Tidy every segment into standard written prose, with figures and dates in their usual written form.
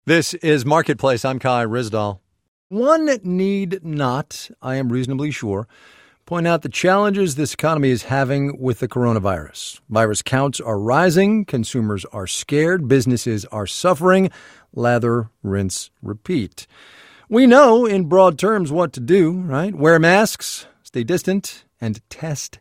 This is Marketplace. I'm Kai Rizdal. One need not, I am reasonably sure, point out the challenges this economy is having with the coronavirus. Virus counts are rising, consumers are scared, businesses are suffering. Lather, rinse, repeat. We know in broad terms what to do, right? Wear masks, stay distant, and test.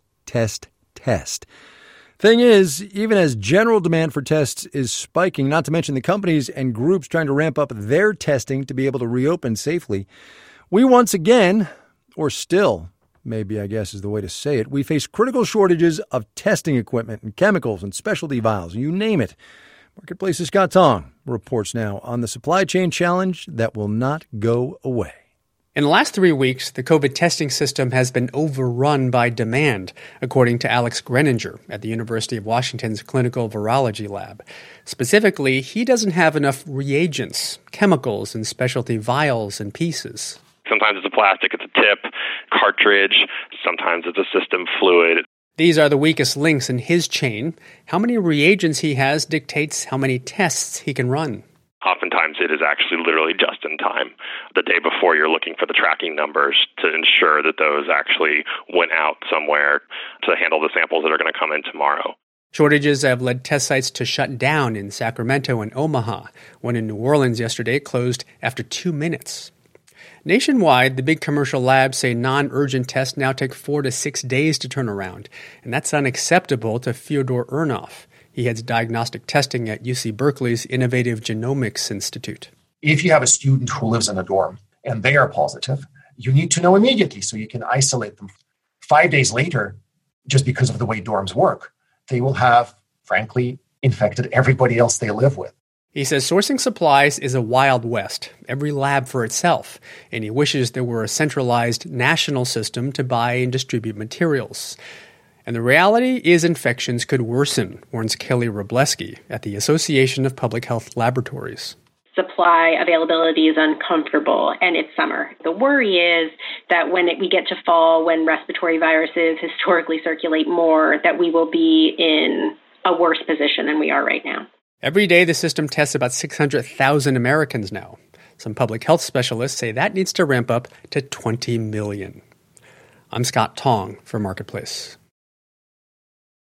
Thing is, even as general demand for tests is spiking, not to mention the companies and groups trying to ramp up their testing to be able to reopen safely, we once again, or still, maybe I guess is the way to say it, we face critical shortages of testing equipment and chemicals and specialty vials, you name it. Marketplace's Scott Tong reports now on the supply chain challenge that will not go away. In the last 3 weeks, the COVID testing system has been overrun by demand, according to Alex Greninger at the University of Washington's Clinical Virology Lab. Specifically, he doesn't have enough reagents, chemicals, and specialty vials and pieces. Sometimes it's a plastic, it's a tip, cartridge. Sometimes it's a system fluid. These are the weakest links in his chain. How many reagents he has dictates how many tests he can run. Oftentimes it is actually literally just in time. The day before, you're looking for the tracking numbers to ensure that those actually went out somewhere to handle the samples that are going to come in tomorrow. Shortages have led test sites to shut down in Sacramento and Omaha. One in New Orleans yesterday closed after 2 minutes. Nationwide, the big commercial labs say non-urgent tests now take 4 to 6 days to turn around, and that's unacceptable to Fyodor Urnov. He heads diagnostic testing at UC Berkeley's Innovative Genomics Institute. If you have a student who lives in a dorm and they are positive, you need to know immediately so you can isolate them. 5 days later, just because of the way dorms work, they will have, frankly, infected everybody else they live with. He says sourcing supplies is a wild west, every lab for itself, and he wishes there were a centralized national system to buy and distribute materials. And the reality is infections could worsen, warns Kelly Robleski at the Association of Public Health Laboratories. Supply availability is uncomfortable, and it's summer. The worry is that when we get to fall, when respiratory viruses historically circulate more, that we will be in a worse position than we are right now. Every day, the system tests about 600,000 Americans now. Some public health specialists say that needs to ramp up to 20 million. I'm Scott Tong for Marketplace.